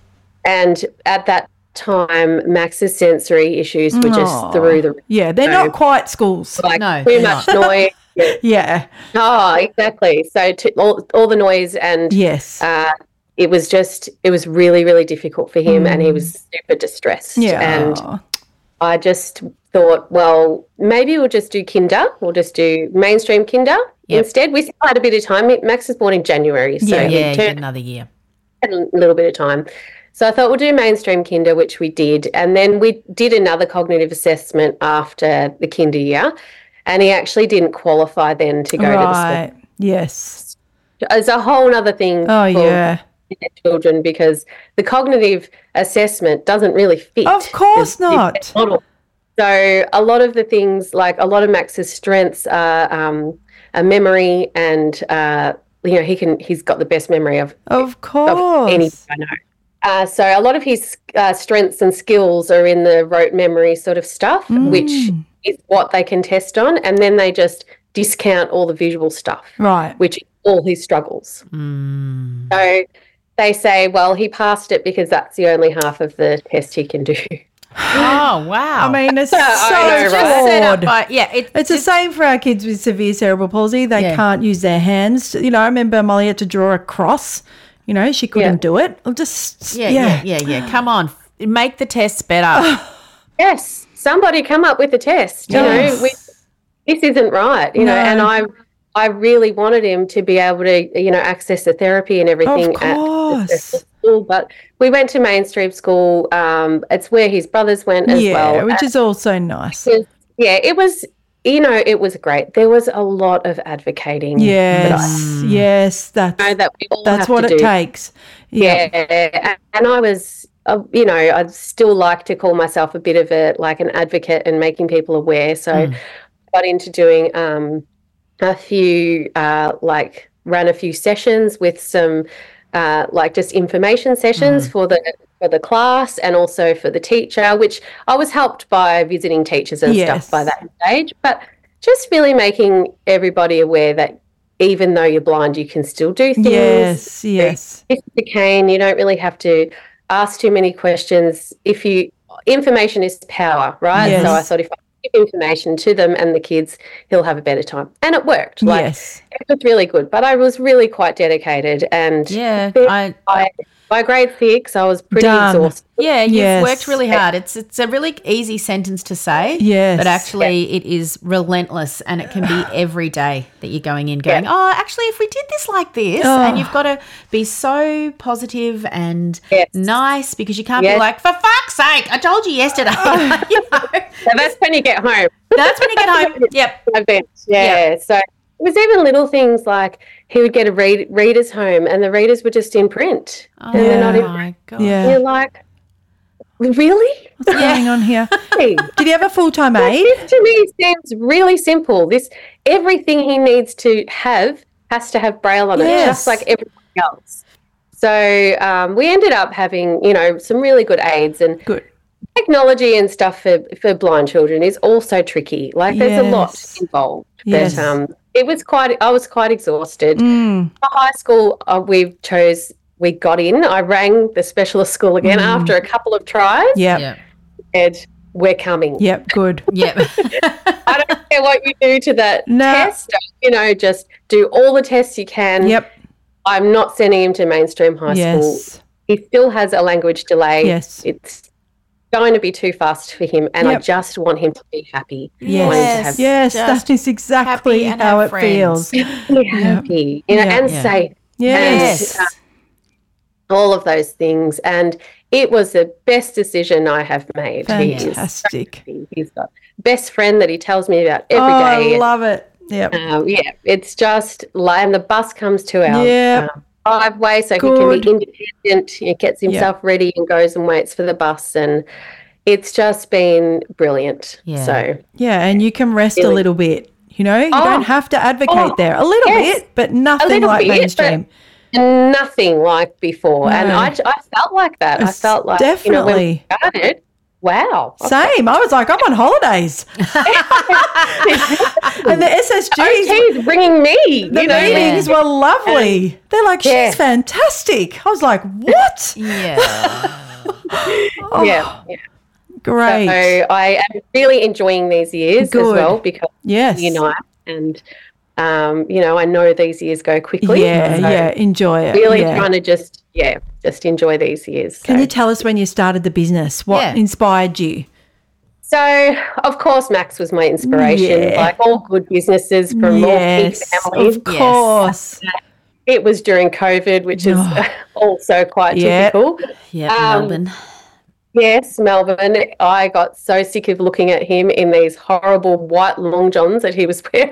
And at that time, Max's sensory issues were just Aw. through the roof. Yeah, they're So, not quite schools. like No, too they're much not. noise. Yeah. Oh, exactly. So to, all, all the noise, and Yes. uh, it was just, it was really, really difficult for him, and he was super distressed. Yeah. And I just thought, well, maybe we'll just do kinder. We'll just do mainstream kinder Yep. instead. We still had a bit of time. Max was born in January, so Yeah, he yeah, get turned another year. had a little bit of time. So I thought we'll do mainstream kinder, which we did. And then we did another cognitive assessment after the kinder year. And he actually didn't qualify then to go to the Right. Yes. school. It's a whole other thing Oh, for yeah. children, because the cognitive assessment doesn't really fit. Of course the- the not. model. So a lot of the things, like a lot of Max's strengths are um, a memory, and uh, you know, he can he's got the best memory of Of course. of any I know. Uh, so a lot of his uh, strengths and skills are in the rote memory sort of stuff, Mm. which is what they can test on, and then they just discount all the visual stuff, Right. which is all his struggles. Mm. So they say, well, he passed it because that's the only half of the test he can do. Oh, wow. I mean, it's so I know, just set up flawed. by, yeah, it, It's the same for our kids with severe cerebral palsy. They Yeah. can't use their hands. You know, I remember Molly had to draw a cross. You know, she couldn't Yeah. do it. I'll just, yeah, yeah, yeah, yeah. Come on, make the tests better. Yes, somebody come up with a test. You Yes. know, we, this isn't right. You know, No. and I, I really wanted him to be able to, you know, access the therapy and everything Of at course. the school. But we went to mainstream school. Um, it's where his brothers went as yeah, well. which is also nice. And, yeah, it was. You know, it was great. There was a lot of advocating. Yes, yes, that's that I know that we all that's have what to it do. takes. Yeah, Yeah, and I was, uh, you know, I'd still like to call myself a bit of a like an advocate and making people aware. So, Mm. got into doing um, a few, uh, like, ran a few sessions with some, uh, like, just information sessions Mm. for the for the class and also for the teacher, which I was helped by visiting teachers and Yes. stuff by that stage. But just really making everybody aware that even though you're blind, you can still do things. Yes, yes. If you can, you don't really have to ask too many questions. If you information is power, right? Yes. So I thought if I give information to them and the kids, he'll have a better time. And it worked. Like, Yes. it was really good. But I was really quite dedicated, and Yeah, then I- I by grade six, I was pretty Done. exhausted. Yeah, you've Yes. worked really hard. It's it's a really easy sentence to say, Yes. but actually it is relentless, and it can be every day that you're going in going, Yeah. oh, actually, if we did this like this, Oh. and you've got to be so positive and Yes. nice because you can't be Yes. like, for fuck's sake, I told you yesterday. You know? So that's when you get home. That's when you get home. Yep. Event. Yeah. So it was even little things like he would get a read, readers home, and the readers were just in print, Oh, and they're not in. my God. Yeah. And you're like, really? What's going on here? Hey. Did you have a full-time aide? This to me seems really simple. This everything he needs to have has to have Braille on it, Yes. just like everything else. So um, we ended up having, you know, some really good aids, and Good. technology and stuff for, for blind children is also tricky. Like there's a lot Yes. involved. Yes. But um, it was quite. I was quite exhausted. Mm. For high school, uh, we chose. We got in. I rang the specialist school again after a couple of tries. Yep. Yep. And we're coming. Yep. Good. Yep. I don't care what you do to that No. test. You know, just do all the tests you can. Yep. I'm not sending him to mainstream high school. Yes. He still has a language delay. Yes. It's going to be too fast for him, and I Yep. just want him to be happy. Yes. Want him to have Yes. just That is exactly happy and how have it friends. feels. be happy, you know, Yeah. and Yeah. safe. Yes. And, uh, all of those things, and it was the best decision I have made. He is Fantastic. happy. He's got best friend that he tells me about Oh, every day. I love it. Yep. Um, yeah, it's just like, and the bus comes to our Yep. um, driveway, so Good. he can be independent. He gets himself ready and goes and waits for the bus, and it's just been brilliant. Yeah. So Yeah, and you can rest a Really. little bit. You know, you Oh. don't have to advocate Oh, there. A little yes. bit, but nothing little like bit, but- mainstream. nothing like before, and No. I, I felt like that. I It's felt like you know when we definitely. started. Wow. Same. I was like, I'm on holidays. And the S S Gs, He's bringing me. the you know, meetings were lovely. They're like, she's Yeah. fantastic. I was like, what? Yeah. yeah. yeah. Great. So I am really enjoying these years as Good. well because Yes. you know, and um, you know, I know these years go quickly. Yeah, so yeah. Enjoy it. Really yeah. trying to just yeah, just enjoy these years. Can so. you tell us when you started the business? What Yeah. inspired you? So, of course, Max was my inspiration. Yeah. Like all good businesses from all big Yes, families. of course. It was during COVID, which is Oh. also quite Yeah. typical. Yep. Um, Melbourne. Yes, Melbourne. I got so sick of looking at him in these horrible white long johns that he was wearing.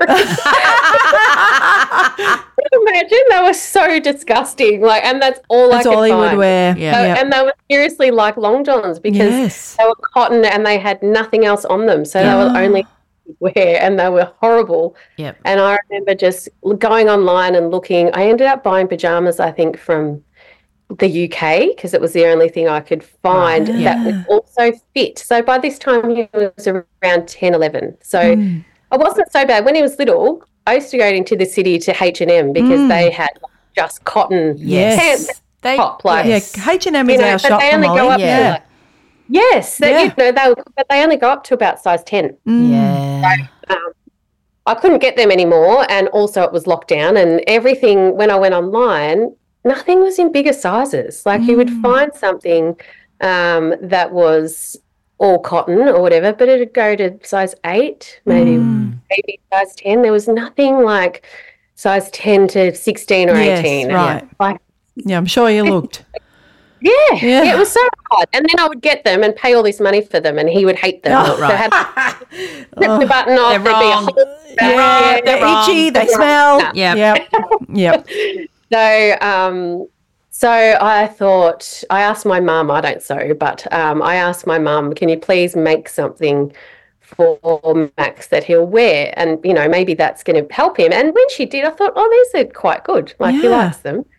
Imagine they were so disgusting. Like, and that's all That's I could all he would find. wear. Yeah. So- Yep. And they were seriously like long johns because Yes. they were cotton and they had nothing else on them. So they were only wear and they were horrible. Yep. And I remember just going online and looking. I ended up buying pajamas, I think, from the U K because it was the only thing I could find Right, that would also fit. So by this time he was around ten, eleven. So Hmm. it wasn't so bad. When he was little, I used to go into the city to H and M because they had just cotton Yes. pants They, top, like, Yeah, yes. H and M you is know, our but shop they for only go Molly. up Yeah. to like, yes, they, Yeah. you know, they were, but they only go up to about size ten. Mm. Yeah. Um, I couldn't get them anymore, and also it was lockdown, and everything. When I went online, nothing was in bigger sizes. Like you would find something um, that was all cotton or whatever, but it'd go to size eight, maybe maybe size ten. There was nothing like size ten to sixteen or Yes, eighteen. right. Like Yeah, I'm sure you looked. yeah, Yeah. yeah, it was so hard. And then I would get them and pay all this money for them, and he would hate them. Oh, So right. I had to rip the button off. They're There'd be a wrong. hole in the back. Yeah, they're they're wrong. itchy, they They're smell. wrong. Yep. Yep. Yep. So, um, so I thought, I asked my mum, I don't sew, but um, I asked my mum, can you please make something for Max that he'll wear? And, you know, maybe that's going to help him. And when she did, I thought, oh, these are quite good. Like, he Yeah. likes them.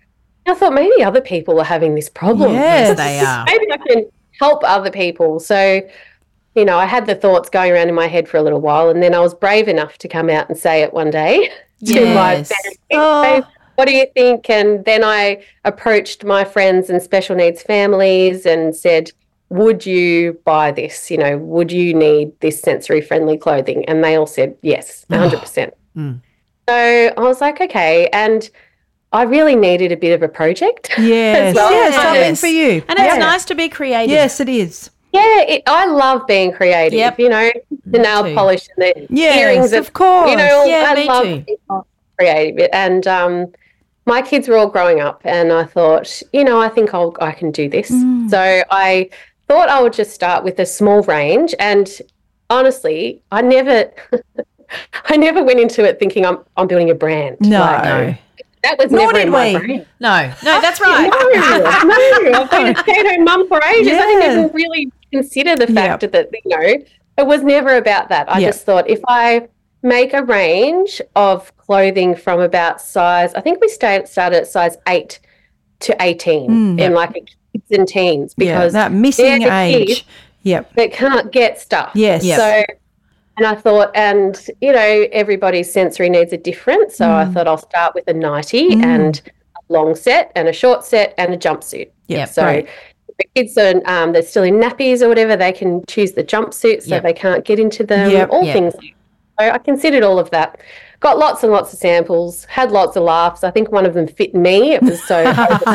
I thought maybe other people are having this problem. Yes, they are. Maybe I can help other people. So, you know, I had the thoughts going around in my head for a little while, and then I was brave enough to come out and say it one day to my Yes. parents. Oh. Hey, what do you think? And then I approached my friends and special needs families and said, would you buy this? You know, would you need this sensory friendly clothing? And they all said yes, one hundred percent. Mm. So I was like, okay. And I really needed a bit of a project. Yes, as well. yes, something Yes. for you. And it's Yeah. nice to be creative. Yes, it is. Yeah, it, I love being creative. Yep. You know, the nail too. polish and the Yes, earrings. of course. You know, Yeah, I me love too. being creative. And um, my kids were all growing up, and I thought, you know, I think I'll, I can do this. Mm. So I thought I would just start with a small range. And honestly, I never, I never went into it thinking I'm, I'm building a brand. No. Like, that was Nor never did in my we. brain. No, no, that's right. No, no, I've been a stay-at-home mum for ages. I didn't Yeah. even really consider the fact Yep. that, you know, it was never about that. I Yep. just thought if I make a range of clothing from about size, I think we stayed, started at size eight to eighteen Mm. in like kids and teens, Yeah, because that missing they're the age. kids Yep. that can't get stuff. Yes. Yep. So, and I thought, and, you know, everybody's sensory needs are different. So I thought I'll start with a nightie Mm. and a long set and a short set and a jumpsuit. Yep, So great. if the kids are um, they're still in nappies or whatever, they can choose the jumpsuit so Yep. they can't get into them, Yep. all Yep. things. So I considered all of that. Got lots and lots of samples, had lots of laughs. I think one of them fit me. It was so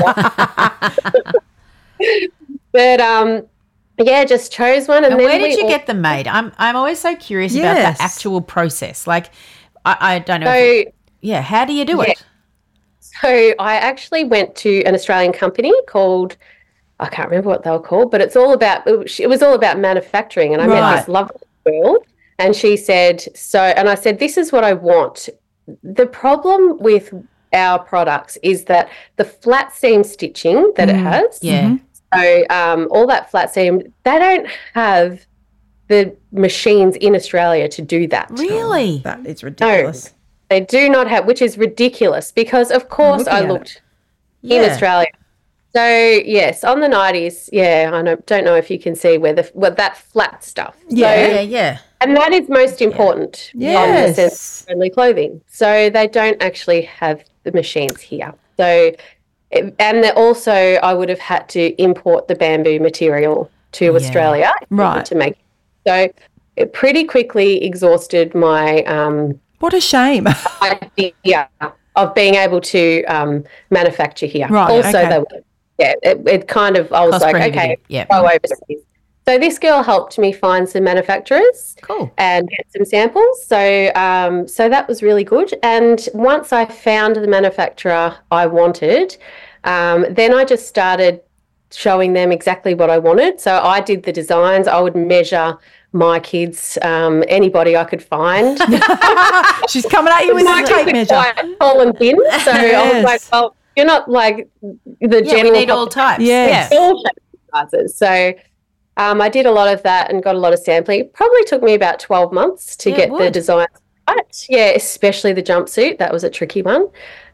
But um yeah, just chose one, and, And then where did we you all- get them made? I'm I'm always so curious about Yes. the actual process. Like, I, I don't know. if- So yeah, how do you do Yeah. it? So I actually went to an Australian company called, I can't remember what they were called, but it's all about, it was, it was all about manufacturing. And I met Right. this lovely girl, and she said, so, and I said, this is what I want. The problem with our products is that the flat seam stitching that it has, Yeah. so um, all that flat seam, they don't have the machines in Australia to do that. Really? That is ridiculous. They do not have, which is ridiculous, because of course looking I at it. looked in Yeah. Australia. So yes, on the nineties, yeah, I know, don't know if you can see where the what that flat stuff. Yeah. So, Yeah, yeah. and that is most important on the Yes. sensory-friendly clothing. So they don't actually have the machines here. So, it, and then also I would have had to import the bamboo material to Australia in order Right. to make. So it pretty quickly exhausted my um, What a shame. idea of being able to um, manufacture here. Right, Also, okay. they were, yeah, it, it kind of, I was Cost like, prohibitive, okay, yep. go overseas. So this girl helped me find some manufacturers Cool. and get some samples. So, um, so that was really good. And once I found the manufacturer I wanted, um, then I just started showing them exactly what I wanted. So I did the designs. I would measure my kids, um, anybody I could find. She's coming at you with My a kids tape are measure. quite tall and thin, so I Yes. was like, well, you're not like the Yeah, we general need all types. Yes. Yeah. all shapes and sizes. So um, I did a lot of that and got a lot of sampling. It probably took me about twelve months to Yeah, it get the would. design right. Yeah, especially the jumpsuit. That was a tricky one.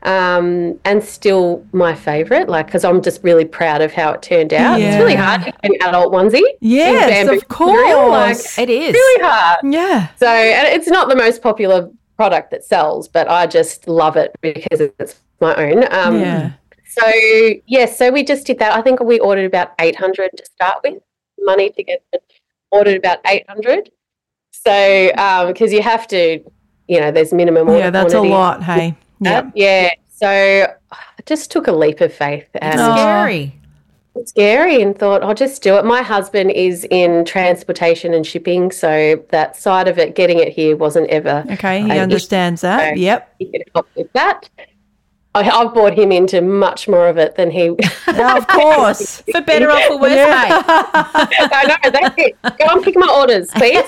Um, and still my favourite, like, because I'm just really proud of how it turned out. It's really Yeah. hard to get an adult onesie. Yes, in bamboo of material, like, course. It is. really hard. Yeah. So, and it's not the most popular product that sells, but I just love it because it's my own. Um, Yeah. So, yes, so we just did that. I think we ordered about eight hundred to start with, money to get it, ordered about eight hundred. So, because you have to, you know, there's minimum order Yeah, that's a quantity. lot, hey. Yep. Yep. Yeah. So I just took a leap of faith and Oh. Scary. it's scary and thought, I'll just do it. My husband is in transportation and shipping, so that side of it, getting it here wasn't ever. Okay, he an understands issue. that. So Yep. He could help with that. I, I've brought him into much more of it than he. Yeah, of course. For better or for worse, mate. I know, that's it. Go and pick my orders, please.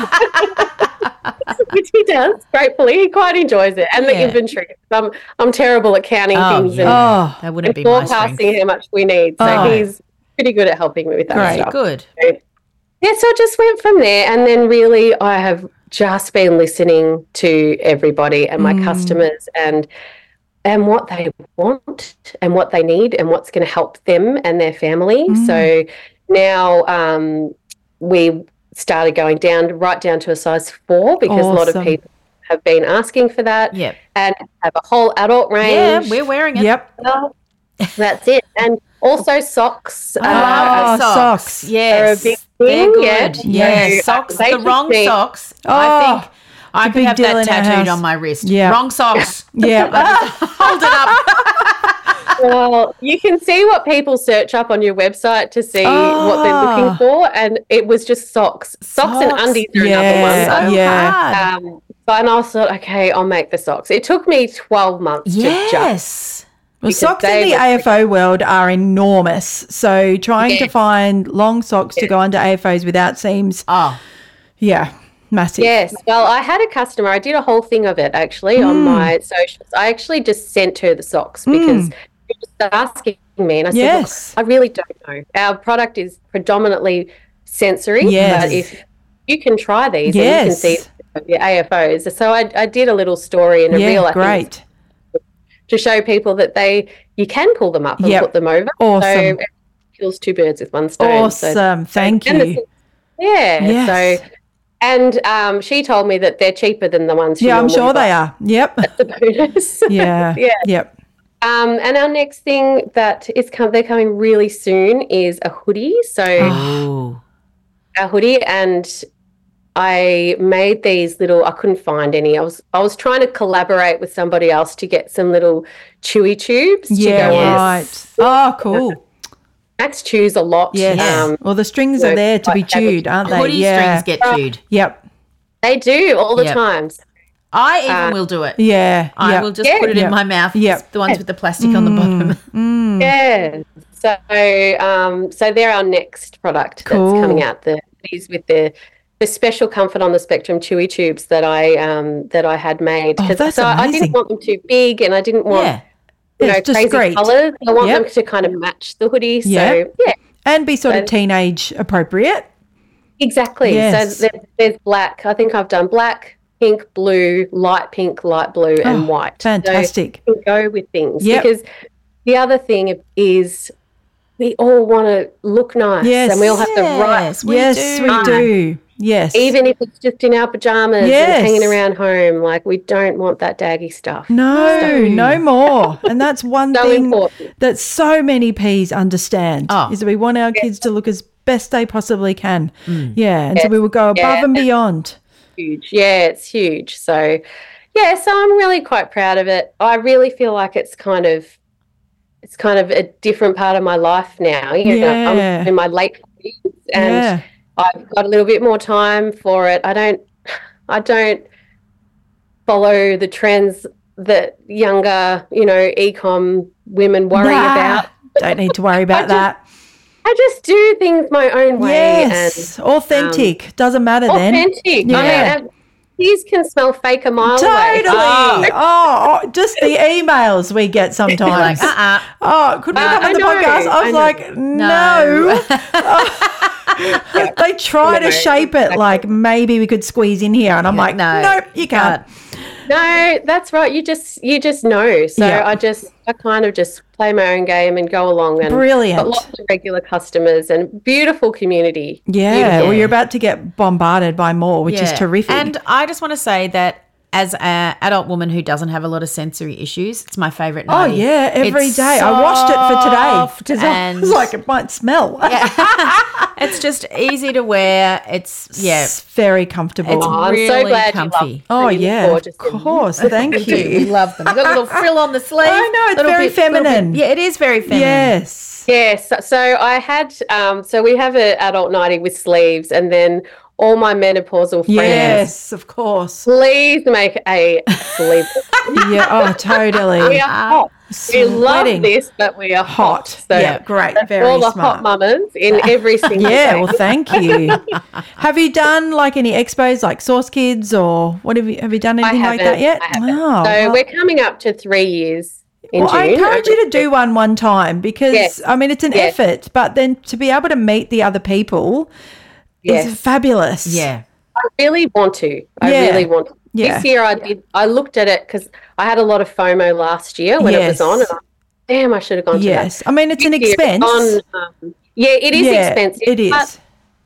Which he does, gratefully. He quite enjoys it. And the Yeah. inventory. I'm, I'm terrible at counting Oh, things yeah. Oh, That wouldn't and be my strength. forecasting how much we need. So Oh. he's pretty good at helping me with that Great. stuff. Good. Yeah, so I just went from there. And then really I have just been listening to everybody and my Mm. customers. And and what they want and what they need and what's going to help them and their family. Mm. So now um, we started going down right down to a size four because awesome. a lot of people have been asking for that. Yep. And have a whole adult range. Yeah, we're wearing it. Yep. Well, that's it. And also socks. Oh, uh, socks. socks. Yes. Are a big They're thing. good. Yeah. Yes. So, Socks, they the wrong be, socks. Oh, I think I could big have deal that in our tattooed house. on my wrist. Yeah. Wrong socks. Yeah. Hold it up. Well, you can see what people search up on your website to see Oh. what they're looking for, and it was just socks. Socks, Socks. and undies are Yeah. another one. So Yeah. hard. Um, but and I thought, okay, I'll make the socks. It took me twelve months to just. Yes. Well, because socks in they the were- A F O world are enormous. So trying to Yes. find long socks to Yes. go under A F Os without seams, Oh. yeah, massive. Yes. Well, I had a customer. I did a whole thing of it actually on my socials. I actually just sent her the socks because she was asking me, and I said, Yes. "Look, I really don't know. Our product is predominantly sensory, Yes. but if you can try these, Yes. and you can see your A F Os." So I, I did a little story and a Yeah, reel, I think, great. to show people that they you can pull them up and Yep. put them over. Awesome. So it kills two birds with one stone. So- Awesome. Thank and you. the- yeah. Yes. So, and um, she told me that they're cheaper than the ones. She Yeah, I'm normally sure they buys. are. Yep. The bonus. Yeah. Yeah. Yep. Um, and our next thing that is com- they're coming really soon is a hoodie. So Oh. a hoodie, and I made these little. I couldn't find any. I was I was trying to collaborate with somebody else to get some little chewy tubes. Yeah, to go on. right. Oh, cool. Max chews a lot. Yes. Um, well, the strings so are there to be quite happy. chewed, aren't they? Hoodie yeah. strings get chewed. Yep. they do all the Yep. times. I even Uh, will do it. Yeah. I yep. will just Yeah. put it Yep. in my mouth. Yep. It's the ones with the plastic on the bottom. Mm. Yeah. So um, so they're our next product Cool. that's coming out. The these with the the special Comfort on the Spectrum chewy tubes that I um that I had made. Oh, 'Cause- that's so I amazing. didn't want them too big, and I didn't want Yeah. you know It's crazy discreet. colours. I want Yep. them to kind of match the hoodie. So Yep. yeah, And be sort of So- teenage appropriate. exactly. Yes. So there, there's black. I think I've done black, pink, blue, light pink, light blue, and Oh, white. fantastic. So you can go with things Yep. because the other thing is we all want to look nice, Yes. and we all have the right. Yes, we yes, do. we do. Yes. Even if it's just in our pajamas Yes. and hanging around home, like we don't want that daggy stuff. No, So- no more. And that's one So thing important. that so many P's understand Oh. is that we want our kids to look as best they possibly can. Yeah. And so Yes. we will go above Yeah. and beyond. Huge. Yeah, it's huge. So, yeah, so I'm really quite proud of it. I really feel like it's kind of, it's kind of a different part of my life now. You know, Yeah. I'm in my late forties and Yeah. I've got a little bit more time for it. I don't, I don't follow the trends that younger, you know, e-com women worry Nah, about. Don't need to worry about I that. I just do things my own way. Yes. And, um, Authentic. Doesn't matter then. authentic. Yeah. I mean, these can smell fake a mile away. Totally. Oh. oh, just the emails we get You're sometimes. like, uh-uh. Oh, could we Uh, come on I the know, podcast? I I was know. like, no. Oh. They try to No, shape it like maybe we could squeeze in here, and I'm like, no, nope, you can't. No, that's right. You just you just know. So Yeah. I just I kind of just play my own game and go along and Brilliant. got lots of regular customers and beautiful community. Yeah, well, you're about to get bombarded by more, which is Yeah. terrific. And I just want to say that as an adult woman who doesn't have a lot of sensory issues, it's my favourite oh nightie. yeah, every It's day. I washed it for soft today. 'cause I and was like, it might smell. it's just easy to wear. It's yeah, It's very comfortable. It's Oh, I'm really so glad you comfy. love oh pretty yeah, gorgeous of course. Thank we do. We you. love them. You've got a little frill on the sleeve. I know, it's little very bit- little bit- feminine. yeah, it is very feminine. Yes. Yes. So I had um so we have an adult nightie with sleeves, and then all my menopausal friends, Yes, of course. please make a sleeve. Yeah. Oh, totally. We are hot. We love Sweating. this, but we are hot. Hot. So Yeah, great. that's Very all the smart. hot mamas in every single Yeah, day. well, thank you. Have you done like any expos, like Source Kids, or what have you have you done I anything like that haven't, yet? I haven't. Oh, so well, we're coming up to three years in well, June. I encourage you to do one one time because Yes. I mean it's an Yes. effort, but then to be able to meet the other people Yes. is fabulous. Yeah. I really want to. I Yeah. really want to. Yeah. This year I did. I looked at it because I had a lot of FOMO last year when Yes. it was on. And I, damn, I should have gone Yes. to that. I mean, it's an This year expense. on, um, yeah, it is Yeah, expensive. it is. But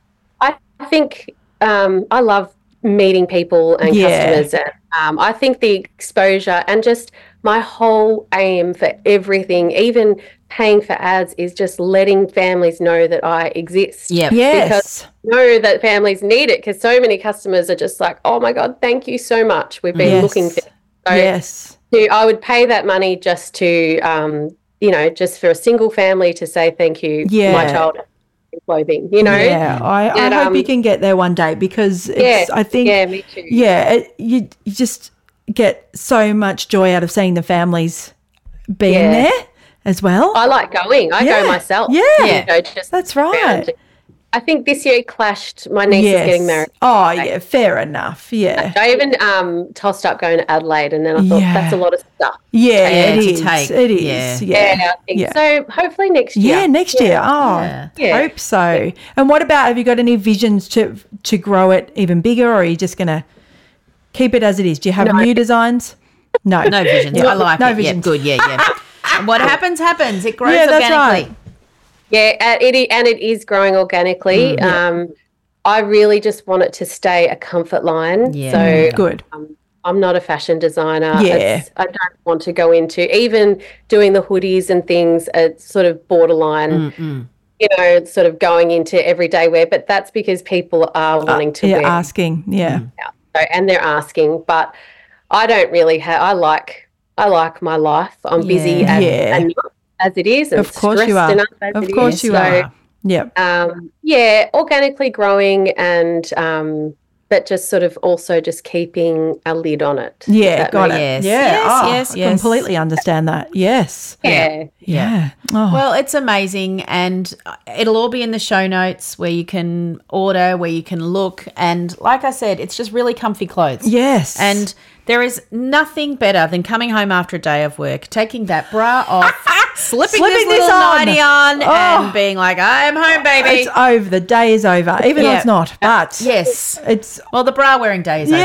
I, I think um, I love meeting people and Yeah. customers. And, um, I think the exposure and just my whole aim for everything, even paying for ads, is just letting families know that I exist. Yep. Yes. Because I know that families need it, because so many customers are just like, oh my God, thank you so much. We've been Yes. looking for it. So Yes. to, I would pay that money just to, um, you know, just for a single family to say thank you, Yeah. my child has clothing, you know? Yeah, I, I And, hope um, you can get there one day, because it's, Yeah, I think, yeah, me too. yeah, it, you, you just get so much joy out of seeing the families being Yeah. there as well. I like going. I Yeah. go myself. Yeah. You know, just That's right. around. I think this year it clashed. My niece Yes. is getting married. Oh, yeah, fair enough. Yeah. I even um, tossed up going to Adelaide, and then I thought Yeah. that's a lot of stuff. Yeah, Yeah, it to is. take. It is. Yeah. Yeah. Yeah, I think Yeah. so. Hopefully next year. Yeah, next year. Oh, Yeah. Yeah. hope so. And what about, have you got any visions to to grow it even bigger, or are you just going to keep it as it is? Do you have No. new designs? No. No visions. Yeah. I like no it. visions. Yeah, good. Yeah, yeah. And what happens, happens. It grows Yeah, that's organically. right. Yeah, and it i- and it is growing organically. Um, I really just want it to stay a comfort line. Yeah. So Mm, good. um, I'm not a fashion designer. Yeah. It's, I don't want to go into even doing the hoodies and things. It's sort of borderline. You know, sort of going into everyday wear, but that's because people are wanting to Yeah, wear asking. Yeah. out. So, and they're asking. But I don't really have. I like I like my life. I'm busy Yeah. as, Yeah. enough as it is. And Of course you stressed are. enough as Of it course is. you So, are. Yep. um, yeah, organically growing, and um, but just sort of also just keeping a lid on it. if Yeah, that got makes- it. Yes. Yeah. Yes, oh, yes, I yes. completely understand that. Yes. Yeah. Yeah. Oh. Well, it's amazing, and it'll all be in the show notes where you can order, where you can look, and like I said, it's just really comfy clothes. yes. And there is nothing better than coming home after a day of work, taking that bra off, slipping, Slipping this this little on. nighty on, Oh. and being like, "I'm home, baby." it's over. The day is over. Even though Yeah. it's not. But Yes. it's Well, the bra wearing day is over.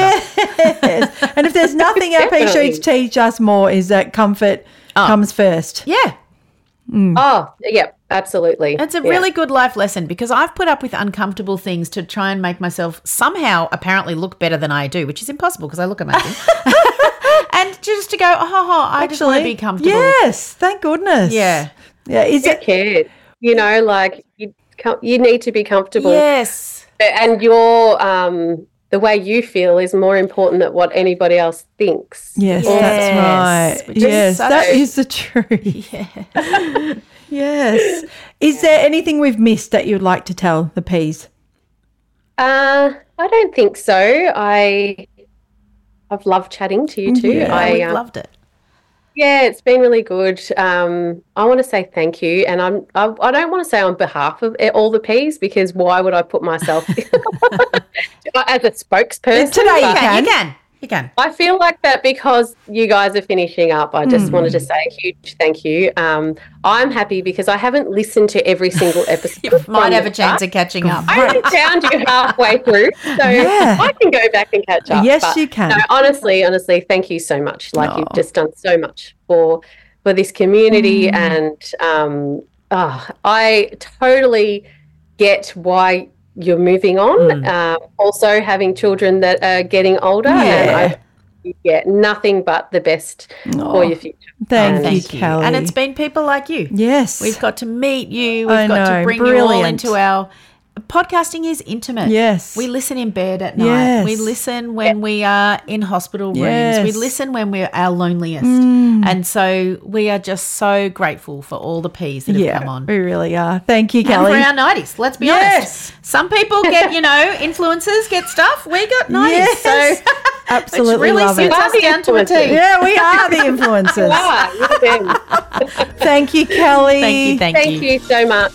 yes. And if there's nothing our pea Definitely. sheets teach us more, is that comfort comes first. Yeah. Oh, yeah, absolutely. It's a Yeah. really good life lesson, because I've put up with uncomfortable things to try and make myself somehow apparently look better than I do, which is impossible because I look amazing. And just to go, oh, I just want to be comfortable. Yes. Thank goodness. Yeah. Yeah. Is Who it? cares? You know, like you, com- you need to be comfortable. Yes. And your um the way you feel is more important than what anybody else thinks. Yes, Yes, that's right. which is Yes, such- that is the truth. Yeah. Yes. Is there anything we've missed that you'd like to tell the peas? Uh, I don't think so. I I've loved chatting to you too. Yeah, I We've um, loved it. yeah, it's been really good. Um, I want to say thank you, and I'm I, I don't want to say on behalf of all the peas, because why would I put myself as a spokesperson? Today you But can. You can. You can. I feel like that because you guys are finishing up. I just wanted to say a huge thank you. Um, I'm happy because I haven't listened to every single episode. You might from have the a chance start. of catching up. I only found you halfway through, so Yeah. I can go back and catch up. Yes, But you can. No, honestly, honestly, thank you so much. Like Aw. you've just done so much for for this community, Mm. and um, oh, I totally get why you're moving on. Mm. Uh, also, having children that are getting older, and I you get nothing but the best for your future. Thank And- you, Thank you. Kelly. And it's been people like you. yes. We've got to meet you. We've I got know, to bring you all brilliant. into our podcasting is intimate. Yes. We listen in bed at night. Yes. We listen when we are in hospital rooms. Yes. We listen when we're our loneliest. Mm. And so we are just so grateful for all the peas that have yeah, come on. we really are. Thank you, And Kelly. for our nineties, let's be Yes. honest. Some people get, you know, influencers get stuff. We got nineties. Yes. So Absolutely which really love suits it. us down to a T. Yeah, we are the influencers. Ah, you're them. Thank you, Kelly. Thank you, thank, Thank you so much.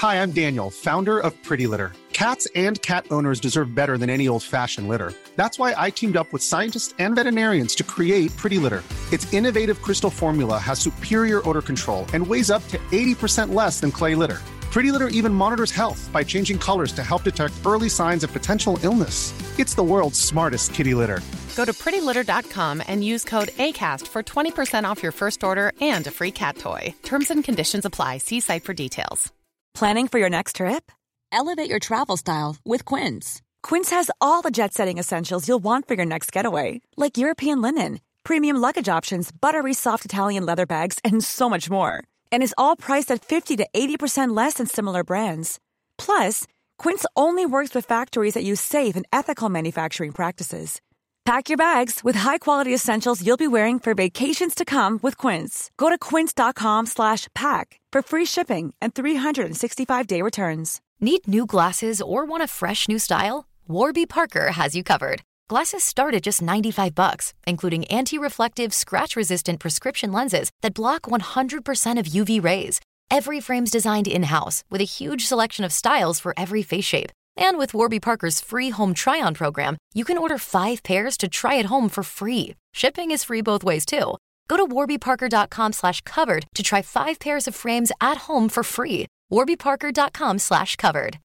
Hi, I'm Daniel, founder of Pretty Litter. Cats and cat owners deserve better than any old-fashioned litter. That's why I teamed up with scientists and veterinarians to create Pretty Litter. Its innovative crystal formula has superior odor control and weighs up to eighty percent less than clay litter. Pretty Litter even monitors health by changing colors to help detect early signs of potential illness. It's the world's smartest kitty litter. Go to pretty litter dot com and use code ACAST for twenty percent off your first order and a free cat toy. Terms and conditions apply. See site for details. Planning for your next trip? Elevate your travel style with Quince. Quince has all the jet-setting essentials you'll want for your next getaway, like European linen, premium luggage options, buttery soft Italian leather bags, and so much more. And is all priced at fifty to eighty percent less than similar brands. Plus, Quince only works with factories that use safe and ethical manufacturing practices. Pack your bags with high-quality essentials you'll be wearing for vacations to come with Quince. Go to quince.com slash pack for free shipping and three sixty-five day returns. Need new glasses or want a fresh new style? Warby Parker has you covered. Glasses start at just ninety-five bucks, including anti-reflective, scratch-resistant prescription lenses that block one hundred percent of U V rays. Every frame's designed in-house with a huge selection of styles for every face shape. And with Warby Parker's free home try-on program, you can order five pairs to try at home for free. Shipping is free both ways, too. Go to warbyparker.com slash covered to try five pairs of frames at home for free. warbyparker.com slash covered.